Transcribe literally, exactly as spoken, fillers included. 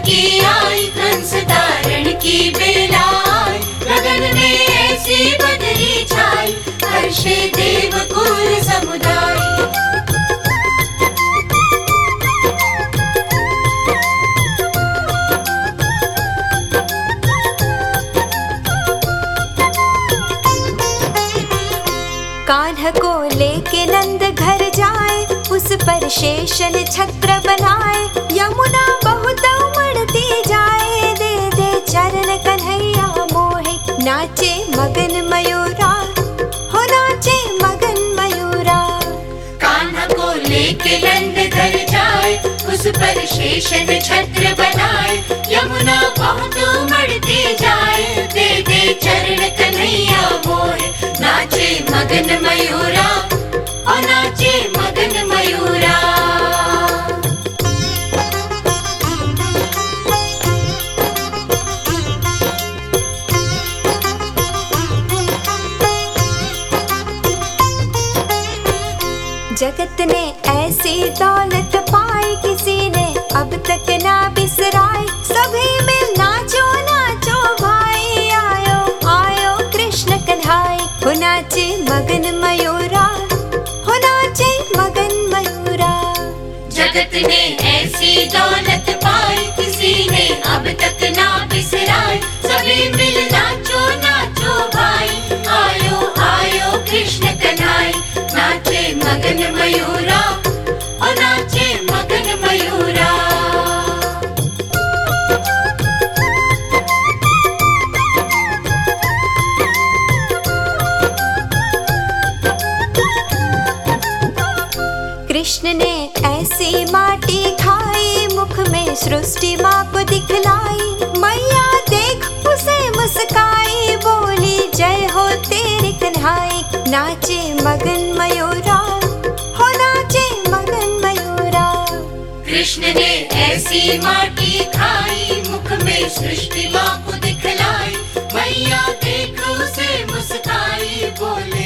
की आई, कंस धारण की बेला आई, गगन में ऐसी बदली छाई, हर्षे देवकुल समुदाय। कान्हा को लेके नंद घर जाए, उस पर शेषन छत्र बनाए, यमुना बहुत उमड़ती जाए, दे दे चरण कन्हैया मोहे, नाचे मगन मयूरा, हो नाचे मगन मयूरा। कान्हा को लेके नंद घर जाए, उस पर शेषन छत्र बनाए, यमुना बहुत उमड़ती जाए, दे दे चरण कन्हैया मोहे, नाचे मगन मयूरा, ओ नाचे मगन मयूरा। जगत ने ऐसी दौलत पाई, किसी ने अब तक ना बिसराई, सभी में नाचो नाचो भाई, आयो आयो कृष्ण कन्हाई, हो नाचे मगन मयूरा, हो नाचे मगन मयूरा। जगत ने ऐसी दौलत पाई, किसी ने अब तक ना बिसराई, सभी मिल नाचो नाचो भाई, आयो आयो कृष्ण कन्हाई, नाचे मगन मयूरा, ओ नाचे मगन मयूरा। कृष्ण ने ऐसी माटी खाई, मुख में सृष्टि माँ को दिखलाई, मैया देख उसे मुस्काई, बोली जय हो तेरे कन्हाई, नाचे मगन मयूरा, हो नाचे मगन मयूरा। कृष्ण ने ऐसी माटी खाई, मुख में सृष्टि माँ को दिखलाई, मैया देख उसे मुस्काई, बोली